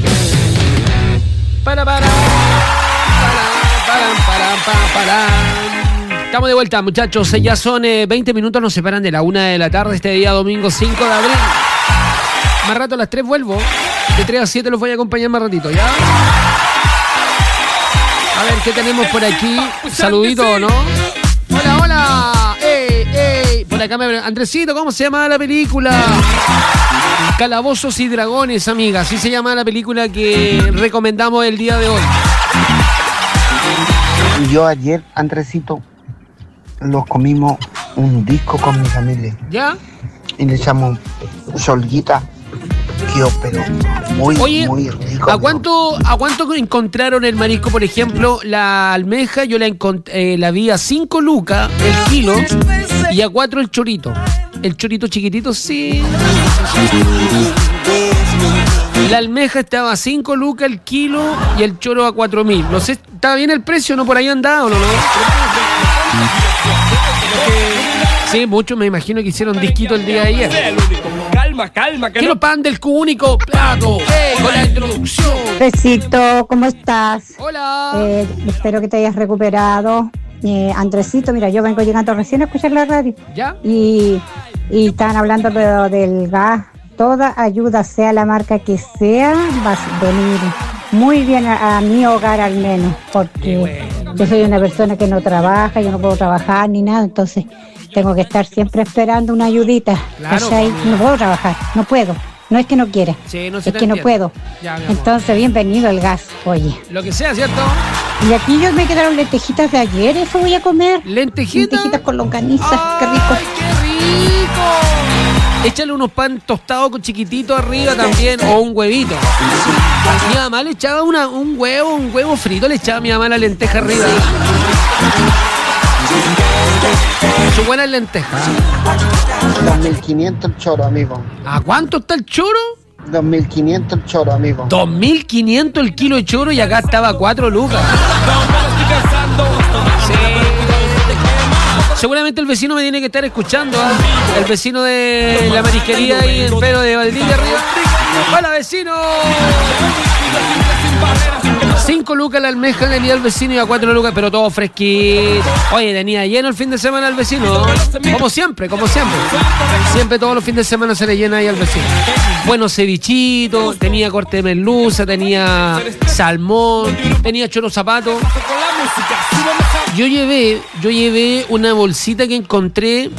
Para, para, para, para, para, para. Estamos de vuelta, muchachos. Ya son eh, veinte minutos, nos separan de la una de la tarde este día domingo cinco de abril. Más rato a las tres vuelvo. De tres a siete los voy a acompañar más ratito, ¿ya? A ver, ¿qué tenemos por aquí? Saludito, ¿no? Hola, hola. Ey, ey. Por acá me... Andresito, ¿cómo se llama la película? Calabozos y Dragones, amiga. Así se llama la película que recomendamos el día de hoy. Yo ayer, Andresito, los comimos un disco con mi familia. ¿Ya? Y le echamos solguita. Quedó, pero muy, Oye, muy rico. ¿a cuánto, ¿a cuánto encontraron el marisco? Por ejemplo, la almeja yo la, encont- eh, la vi a cinco lucas el kilo y a cuatro el chorito. El chorito chiquitito, sí. La almeja estaba a cinco lucas el kilo y el choro a cuatro mil. No sé, ¿estaba bien el precio? ¿No por ahí andaba o no? no? Sí, muchos me imagino que hicieron disquito el día de ayer. Calma, calma. Que Quiero no... pan del único plato. Hey, con la introducción. Besito, ¿cómo estás? Hola. Eh, espero que te hayas recuperado. Eh, Andresito, mira, yo vengo llegando recién a escuchar la radio. ¿Ya? Y, y estaban hablando de, del gas. Toda ayuda, sea la marca que sea, va a venir muy bien a, a mi hogar al menos. Porque bueno, yo soy una persona que no trabaja, yo no puedo trabajar ni nada, entonces tengo que estar siempre esperando una ayudita. Claro, ¿cachai? No puedo trabajar, no puedo. No es que no quiera, sí, no es que entiendo. no puedo. Ya, entonces, bienvenido al gas, oye. Lo que sea, ¿cierto? Y aquí yo me quedaron lentejitas de ayer, eso voy a comer. ¿Lentejitas? Lentejitas con longaniza, qué rico. ¡Ay, qué rico! Échale unos pan tostados con chiquitito arriba también, o un huevito. Mi mamá le echaba una, un huevo, un huevo frito, le echaba a mi mamá la lenteja arriba. Su buena lenteja. dos mil quinientos el choro, amigo. ¿A cuánto está el choro? dos mil quinientos el choro, amigo. dos mil quinientos el kilo de choro y acá estaba a cuatro lucas. Sí. Seguramente el vecino me tiene que estar escuchando, ¿eh? El vecino de la marisquería ahí en Pedro de Valdivia arriba. ¡Hola, vecino! Cinco lucas la almeja le di al vecino y a cuatro lucas, pero todo fresquito. Oye, tenía lleno el fin de semana al vecino, ¿no? Como siempre, como siempre. Siempre todos los fines de semana se le llena ahí al vecino. Buenos cevichitos, tenía corte de merluza, tenía salmón, tenía choro zapato. Yo llevé, yo llevé una bolsita que encontré.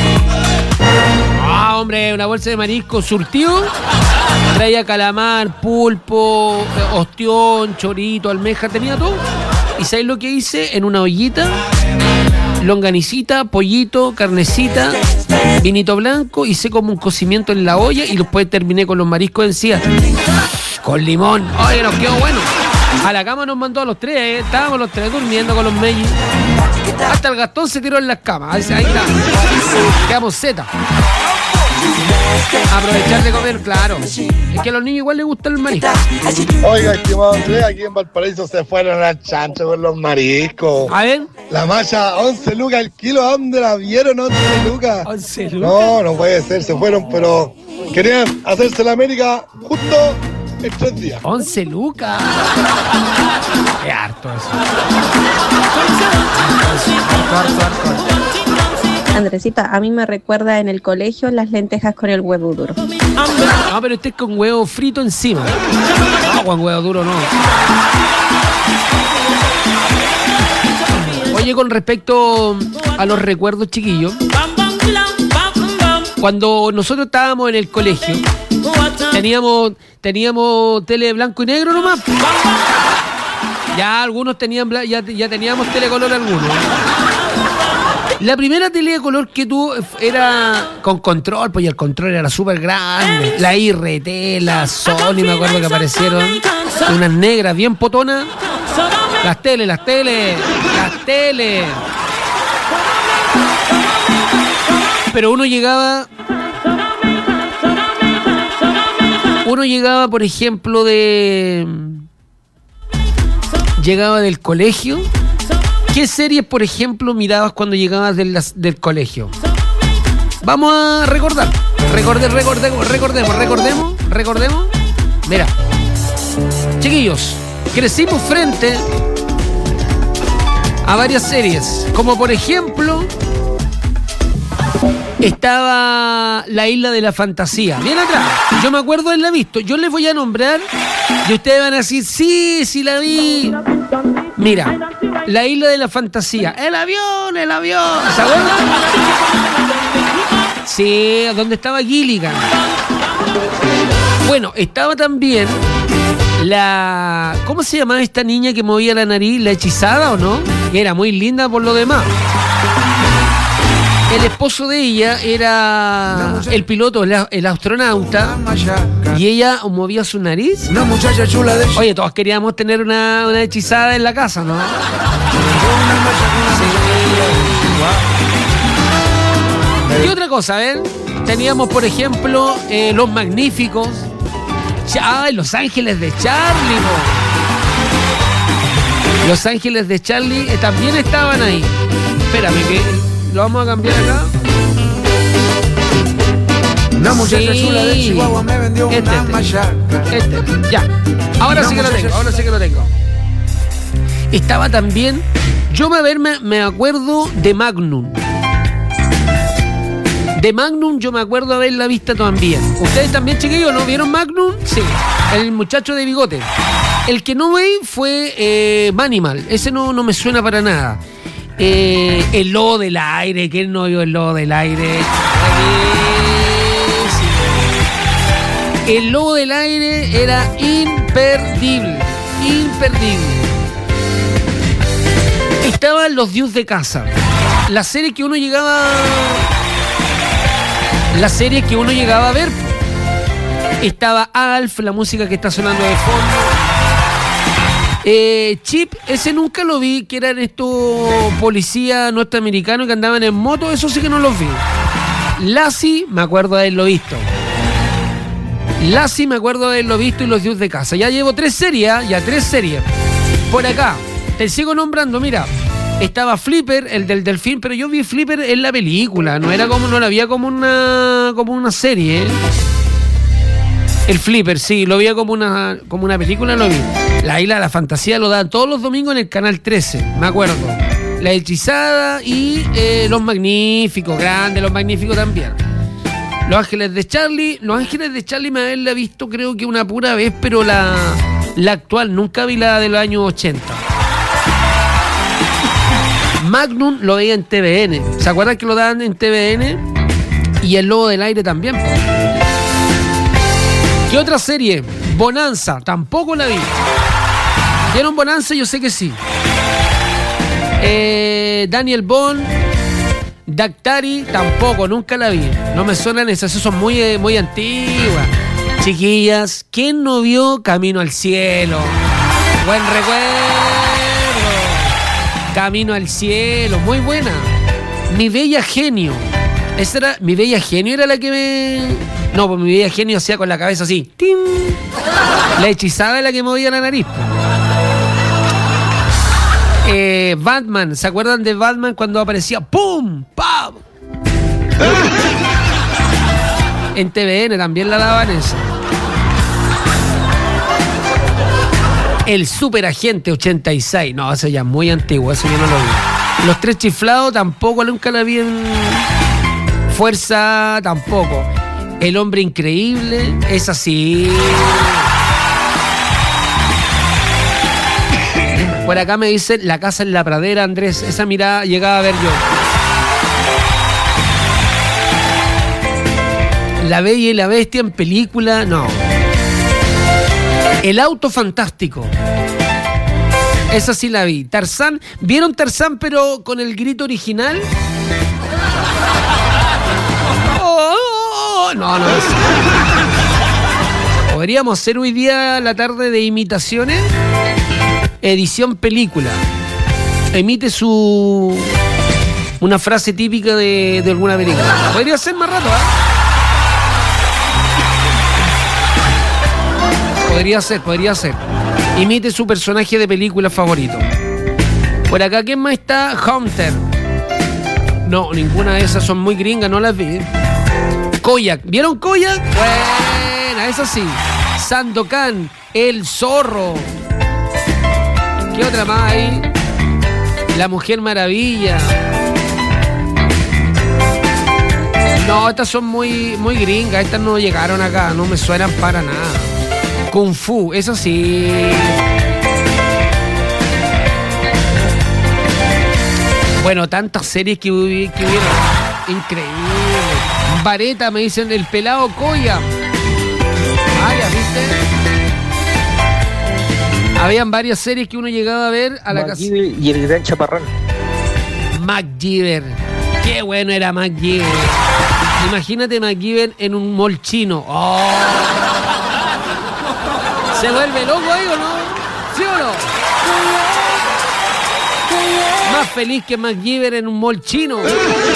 Ah, hombre, una bolsa de marisco surtido. Traía calamar, pulpo, ostión, chorito, almeja, tenía todo. ¿Y sabes lo que hice? En una ollita, longanicita, pollito, carnecita, vinito blanco, hice como un cocimiento en la olla y después terminé con los mariscos encima. Con limón. Oye, nos quedó bueno. A la cama nos mandó a los tres, ¿eh? Estábamos los tres durmiendo con los mellis. Hasta el Gastón se tiró en las camas. Ahí está. Quedamos zeta. Aprovechar de comer, claro. Es que a los niños igual les gusta el marisco. Oiga, estimado Andrés, aquí en Valparaíso se fueron al chancho con los mariscos. A ver. La malla, once lucas el kilo. ¿A dónde la vieron? once lucas. once lucas. No, no puede ser, se fueron, pero querían hacerse la América justo en tres días. once lucas. Qué harto eso. Harto, harto, harto. Andresita, a mí me recuerda en el colegio las lentejas con el huevo duro. Ah, pero este es con huevo frito encima. No, con huevo duro no. Oye, con respecto a los recuerdos, chiquillos, cuando nosotros estábamos en el colegio, teníamos, teníamos tele blanco y negro nomás. Ya algunos tenían, ya, ya teníamos telecolor algunos. La primera tele de color que tuvo era con control, pues y el control era súper grande. La I R T, la Sony, me acuerdo que aparecieron. Unas negras bien potonas. Las teles, las teles, las teles. Pero uno llegaba... Uno llegaba, por ejemplo, de... Llegaba del colegio... ¿Qué series, por ejemplo, mirabas cuando llegabas del, del colegio? Vamos a recordar. Recorde, recordemos, recordemos, recordemos, recordemos. Mira, chiquillos, crecimos frente a varias series. Como por ejemplo, estaba La Isla de la Fantasía. Bien atrás. Yo me acuerdo de haberla visto. Yo les voy a nombrar y ustedes van a decir, sí, sí la vi. Mira, La Isla de la Fantasía. El avión, el avión. ¿Se acuerdan? Sí, donde estaba Gilligan. Bueno, estaba también la... ¿Cómo se llamaba esta niña que movía la nariz? ¿La hechizada o no? Era muy linda por lo demás. El esposo de ella era el piloto, el astronauta, y ella movía su nariz. Una muchacha chula de... Oye, todos queríamos tener una, una hechizada en la casa, ¿no? Sí. Y otra cosa, a ver, teníamos por ejemplo eh, Los Magníficos. Ay, Los Ángeles de Charlie, ¿no? Los Ángeles de Charlie eh, también estaban ahí. Espérame que... Lo vamos a cambiar acá. Una muchacha sí. Chula de Chihuahua me vendió este, una este, machaca. Este, ya. Ahora una sí que lo tengo, ahora sí que lo tengo. Estaba también... Yo me, ver, me, me acuerdo de Magnum. De Magnum yo me acuerdo haberla vista también. ¿Ustedes también, chiquillos, no vieron Magnum? Sí. El muchacho de bigote. El que no vi fue eh, Manimal. Ese no, no me suena para nada. Eh, el lobo del aire, ¿quién no vio el lobo del aire? El lobo del aire era imperdible, imperdible. Estaban Los Dios de Casa, la serie que uno llegaba las series que uno llegaba a ver. Estaba Alf, la música que está sonando de fondo. Eh, Chip, ese nunca lo vi, que eran estos policías norteamericanos que andaban en moto, eso sí que no los vi. Lassie, me acuerdo de haberlo visto. Lassie, me acuerdo de haberlo visto y los dios de casa. Ya llevo tres series, ya tres series. Por acá, te sigo nombrando, mira. Estaba Flipper, el del delfín, pero yo vi Flipper en la película, no era como, no la había como una, como una serie, ¿eh? El Flipper, sí, lo veía como una, como una película, lo vi. La Isla de la Fantasía lo dan todos los domingos en el canal trece, me acuerdo. La Hechizada y eh, Los Magníficos, grandes, Los Magníficos también. Los Ángeles de Charlie, Los Ángeles de Charlie me haberla visto creo que una pura vez, pero la, la actual, nunca vi la de los años ochenta. Magnum lo veía en T V N, ¿se acuerdan que lo daban en T V N? Y El Lobo del Aire también. ¿Qué otra serie? Bonanza, tampoco la vi. ¿Vieron Bonanza? Yo sé que sí. Eh, Daniel Bond, Daktari, tampoco, nunca la vi. No me suenan esas, son muy, muy antiguas. Chiquillas, ¿quién no vio Camino al Cielo? Buen recuerdo. Camino al Cielo, muy buena. Mi Bella Genio. Esa era, Mi Bella Genio era la que me... No, pues Mi Bella Genio hacía con la cabeza así. ¡Tim! La Hechizada es la que movía la nariz. Eh, Batman, ¿se acuerdan de Batman cuando aparecía ¡pum! ¡Pam! En T V N también la daban esa. El Superagente ochenta y seis. No, eso ya es muy antiguo, eso yo no lo vi. Los Tres Chiflados tampoco, nunca la vi en... Fuerza tampoco. El Hombre Increíble, es así. Por acá me dicen La Casa en la Pradera, Andrés. Esa mirada llegaba a ver yo. La Bella y la Bestia en película, no. El Auto Fantástico. Esa sí la vi. Tarzán, ¿vieron Tarzán pero con el grito original? Oh, no, no. Podríamos hacer hoy día la tarde de imitaciones. Edición película. Emite su... una frase típica de, de alguna película. Podría ser más rato, ¿eh? Podría ser, podría ser. Imite su personaje de película favorito. Por acá, ¿quién más está? Hunter. No, ninguna de esas son muy gringas, no las vi. Koyak, ¿vieron Koyak? Buena, eso sí. Sandokan, El Zorro. ¿Qué otra más hay? La Mujer Maravilla. No, estas son muy, muy gringas. Estas no llegaron acá, no me suenan para nada. Kung Fu, eso sí. Bueno, tantas series que, hubi- que hubieron. Increíble. Vareta, me dicen, El Pelado Koya. Varias, ¿viste? Habían varias series que uno llegaba a ver a la casa. Y el Gran Chaparrón. MacGyver. Qué bueno era MacGyver. Imagínate MacGyver en un mall chino. Oh. ¿Se vuelve loco ahí o no? ¿Sí o no? Más feliz que MacGyver en un mall chino. Baby,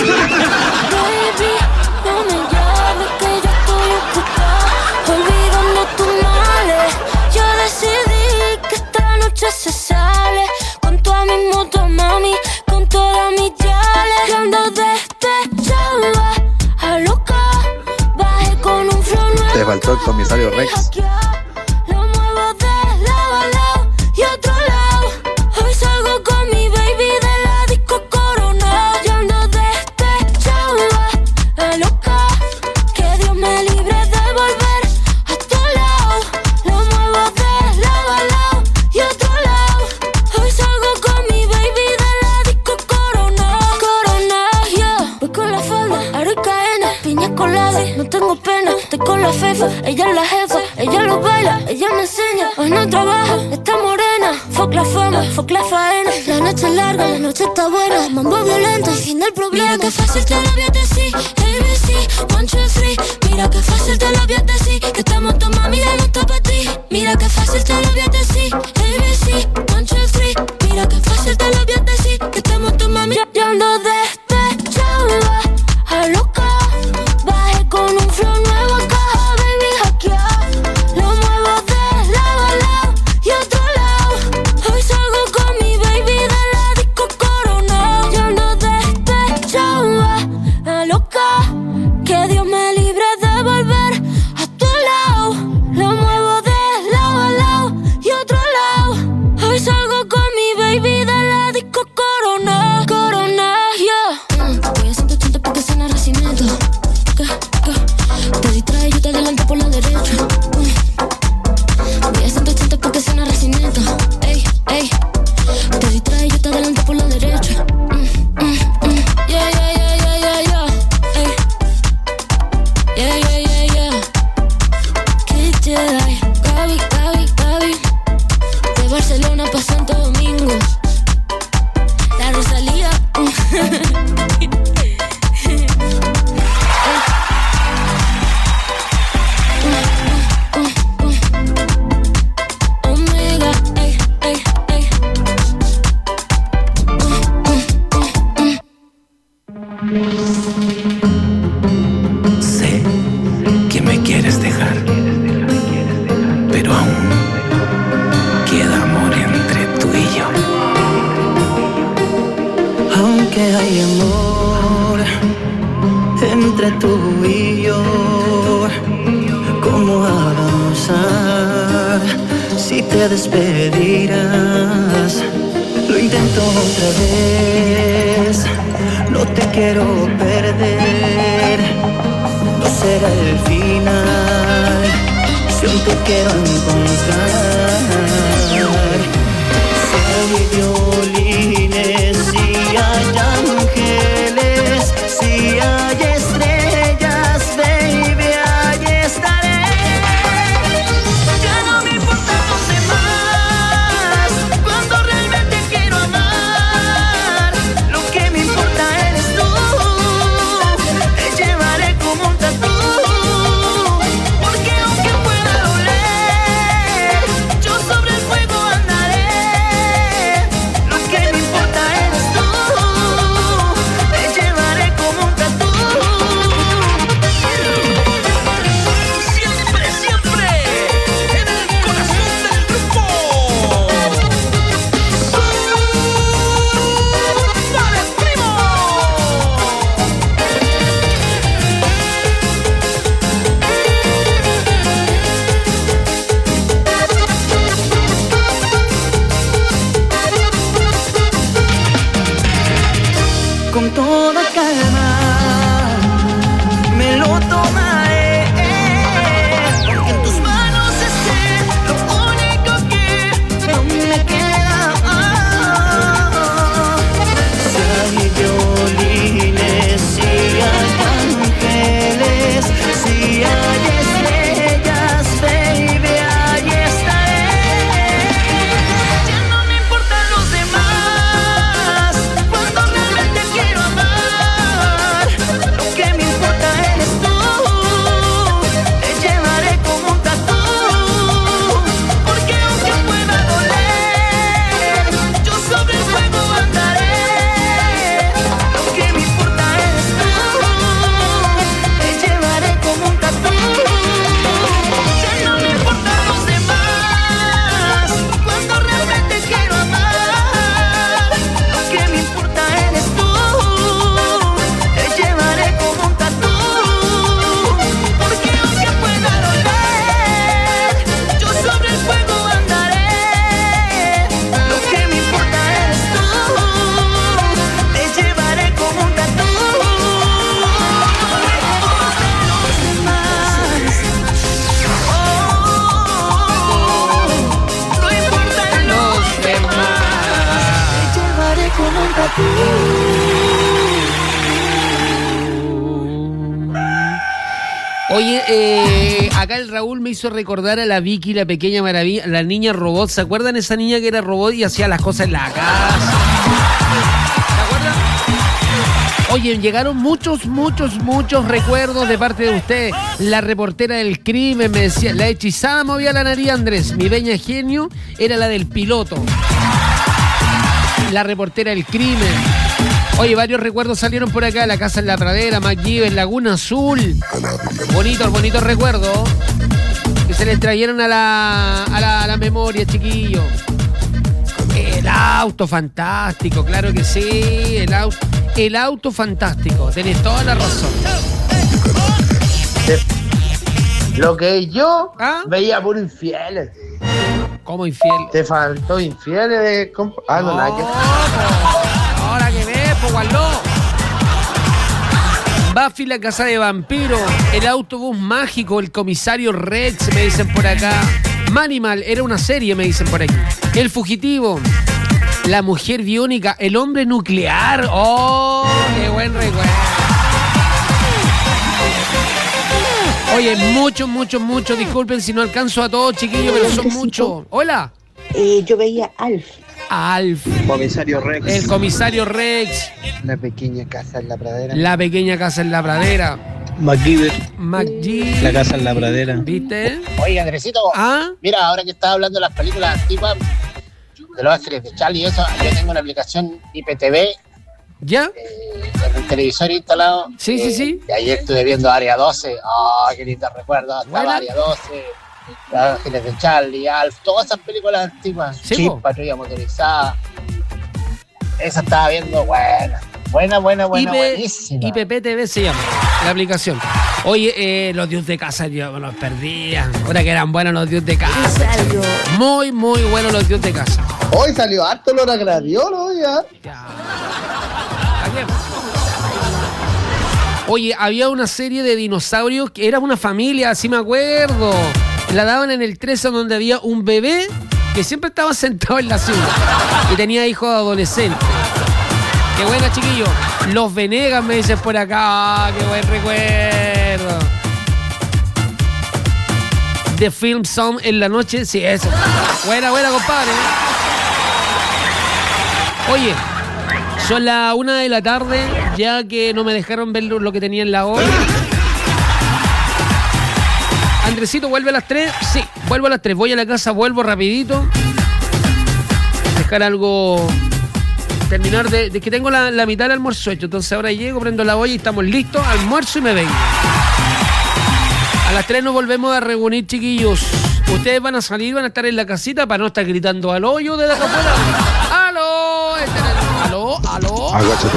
no me llames que yo estoy ocupada, olvidando tus males. Yo decidí que esta noche se sale con toda mi moto, mami, con todas mis yales. Yo ando despechada, a loca, bajé con un flow nuevo. Te faltó el comisario Rex. Lo muevo de lado a lado y otro lado. Hoy salgo con mi baby de la disco Corona. Yo ando despechada, a loca, que Dios me libre de volver a tu lado. Lo muevo de lado a lado y otro lado. Hoy salgo con mi baby de la disco Corona. Corona, yeah. Voy con la falda, aro y cadena, piña colada, no tengo pena. Estoy con la fefa, ella es la jefa, ella lo baila, ella me enseña. Hoy no trabaja, está morena. Fuck la fama, fuck la faena. La noche noche es larga, la noche está buena. Mambo violento, el fin del problema. Mira que fácil te lo voy a decir, A B C, one, two, three. Mira que fácil te lo voy a decir, que estamos tu mami, la nota pa' ti. Mira que fácil te lo voy a decir, A B C, one, two, three. Mira que fácil te lo voy a decir, que estamos tu mami. Ya, ya ando despechada, a loca. Bajé con un flow nuevo acá, baby, hackear. Lo muevo de lado a lado y otro lado. Hoy salgo con mi baby de la disco Corona. Yo ando despechada, a loca. Que Dios me libre de volver a tu lado. Lo muevo de lado a lado y otro lado. Hoy salgo con mi baby de la disco Corona. Corona, yeah. Mm, voy a ciento ochenta porque suena racimiento. Te distrae, yo te adelanto por la derecha. Mm. Voy a ciento ochenta porque suena racimiento. Ey, ey. Te distrae, yo te adelanto por la derecha. Mm, mm, mm. Yeah, yeah, yeah, yeah, yeah, yeah. Ey. Yeah, yeah, yeah, yeah. Kid Jedi. Gaby, Gaby, Gaby. De Barcelona pa' Santo Domingo. La Rosalía. Omega, ey, ey, ey. Sé que me quieres dejar, pero aún queda amor entre tú y yo. Aunque hay amor entre tú y yo, ¿cómo avanzar si te despedirás? Lo intento otra vez, no te quiero perder. No será el final, si aún te quiero encontrar. Si hay violines, si hay ángeles, si hay estrellas, baby, ahí estaré. Ya no me importan los demás, cuando realmente quiero amar. Lo que me importa eres tú, te llevaré como un tatú. Porque aunque pueda doler, yo sobre el fuego andaré. Lo que me importa eres tú, te llevaré como un tatú. Siempre, siempre en el corazón del grupo. ¡Para el primo! Con toda calma me lo tomaré, porque en tus manos esté lo único que no me queda. Si hay violines, si hay ángeles, si hay estrellas, baby, ahí estaré. Ya no me importan los demás, cuando realmente quiero amar. Lo que me importa eres tú, te llevaré como un tatú. Porque aunque pueda doler, yo sobre el fuego andaré. Lo que me importa eres tú, te llevaré como un tatú. Ya no me importan los demás, cuando realmente quiero amar. Lo que me importa eres tú, te llevaré como un tatú. Porque aunque pueda doler, yo sobre el fuego andaré. Lo que me importa eres tú, te llevaré como un tatú. Los demás, oh, no importan los demás, te llevaré como un tatú. Oye, eh, acá el Raúl me hizo recordar a la Vicky, la pequeña maravilla, la niña robot. ¿Se acuerdan esa niña que era robot y hacía las cosas en la casa? ¿Se acuerdan? Oye, llegaron muchos, muchos, muchos recuerdos de parte de usted. La reportera del crimen me decía, la hechizada movía la nariz, Andrés. Mi veña genio era la del piloto. La reportera del crimen. Oye, varios recuerdos salieron por acá. La casa en la pradera, MacGyver, Laguna Azul. Bonitos, bonitos recuerdos que se les trajeron a la, a la, a la memoria, chiquillos. El auto fantástico, claro que sí. El auto, el auto fantástico. Tenés toda la razón. Lo que yo ¿Ah? veía puro infieles. ¿Cómo infiel? Te faltó infieles de comp- Ah, no, No, nada que- ahora que ves, po, Gualó. Buffy, la casa de vampiro. El autobús mágico, el comisario Rex, me dicen por acá. Manimal, era una serie, me dicen por aquí. El fugitivo. La mujer biónica, el hombre nuclear. ¡Oh, qué buen recuerdo! Oye, muchos, muchos, muchos. Disculpen si no alcanzo a todos, chiquillos, pero son muchos. Hola. Eh, yo veía Alf. Alf. Comisario Rex. El comisario Rex. La pequeña casa en la pradera. La pequeña casa en la pradera. MacGyver. MacGyver. La casa en la pradera. ¿Viste? Oye, Andresito, ¿Ah? mira, ahora que estás hablando de las películas antiguas, de Los Ángeles de Charlie y eso, yo tengo una aplicación I P T V. ¿Ya? Eh, en el televisor instalado. Sí, sí, sí. Y ayer estuve viendo Área doce. ¡Ah, qué lindo recuerdo! Estaba Buena. Área doce, Los Ángeles de Charlie, Alf, todas esas películas antiguas. Sí, Chip, po. Patrulla Motorizada. Esa estaba viendo, buena. Buena, buena, buena, I P, buenísima. I P P T V se llama la aplicación. Oye, eh, los dios de casa yo me los perdía. Ahora que eran buenos los dios de casa. Muy, muy buenos los dios de casa. Hoy salió harto olor a gladiolo, ya. Oye, había una serie de dinosaurios que era una familia, así me acuerdo. La daban en el trece donde había un bebé que siempre estaba sentado en la silla y tenía hijos adolescentes. Qué buena, chiquillo. Los Venegas me dicen por acá. Ah, qué buen recuerdo. The Film Song en la noche. Sí, eso. Buena, buena, compadre. Oye, son las una de la tarde, ya que no me dejaron ver lo que tenía en la hora. Andresito, ¿vuelve a las tres? Sí, vuelvo a las tres. Voy a la casa, vuelvo rapidito. Dejar algo... Terminar de, de que tengo la, la mitad del almuerzo hecho. Entonces ahora llego, prendo la olla y estamos listos. Almuerzo y me vengo. A las tres nos volvemos a reunir, chiquillos. Ustedes van a salir, van a estar en la casita para no estar gritando al hoyo de la afuera. ¡Aló! Este es el- ¡Aló! ¡Aló! Agáchate.